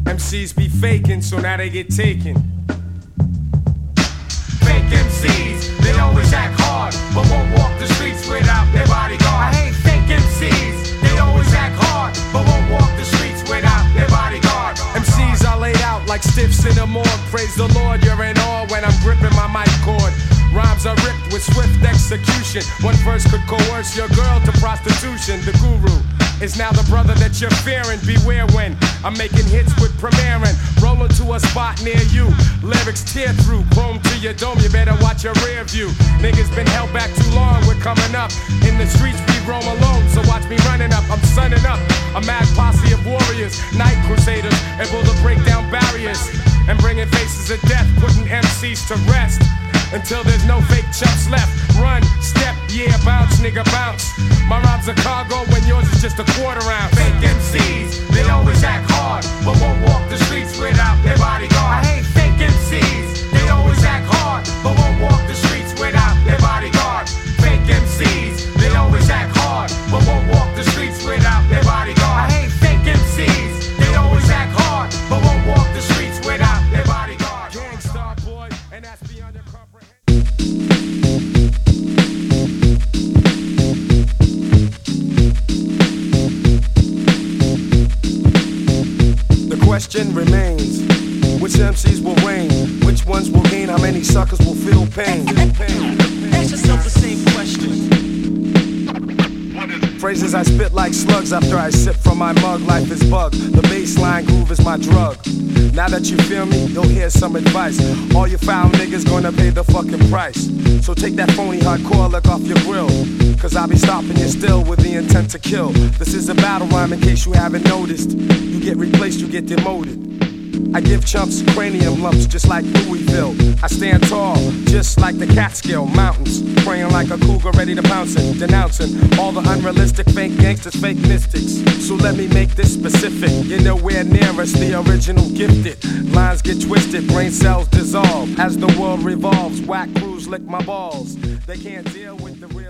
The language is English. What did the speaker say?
MCs be faking, so now they get taken. Fake MCs, they always act hard, but won't walk the streets without their bodyguard. I hate fake MCs, they always act hard, but won't walk the streets without their bodyguard. MCs are laid out like stiffs in a morgue. Praise the Lord, you're in awe when I'm gripping my mic cord. Rhymes are ripped with swift execution. One verse could coerce your girl to prostitution. The guru is now the brother that you're fearing. Beware when I'm making hits with premiering. Rolling to a spot near you. Lyrics tear through, chrome to your dome. You better watch your rear view. Niggas been held back too long. We're coming up. In the streets we roam alone, so watch me running up. I'm sunning up. A mad posse of warriors, night crusaders, able to break down barriers and bringing faces of death, putting MCs to rest. Until there's no fake chumps left. Run, step, yeah, bounce, nigga, bounce. My rhymes are cargo when yours is just a quarter ounce. Fake MCs, they always act hard, but won't walk the streets without their bodyguard. I hate fake MCs, they always act hard, but won't walk the streets without their bodyguard. Fake MCs, they always act hard, but won't walk the streets without their bodyguard. I hate fake MCs, they always act hard, but won't walk the streets without their bodyguard. Gangstar boy, and that's beyond your comprehension. The question remains, which MCs will reign? Which ones will gain? How many suckers will feel pain? Ask yourself the same question. Phrases I spit like slugs after I sip from my mug. Life is bug, the baseline groove is my drug. Now that you feel me, you'll hear some advice. All you foul niggas gonna pay the fucking price. So take that phony hardcore look off your grill, cause I'll be stopping you still with the intent to kill. This is a battle rhyme in case you haven't noticed. You get replaced, you get demoted. I give chumps cranium lumps just like Louisville. I stand tall, just like the Catskill Mountains, praying like a cougar ready to pounce it, denouncing all the unrealistic fake gangsters, fake mystics. So let me make this specific. You're nowhere near us, the original gifted. Lines get twisted, brain cells dissolve as the world revolves. Whack crews lick my balls. They can't deal with the real.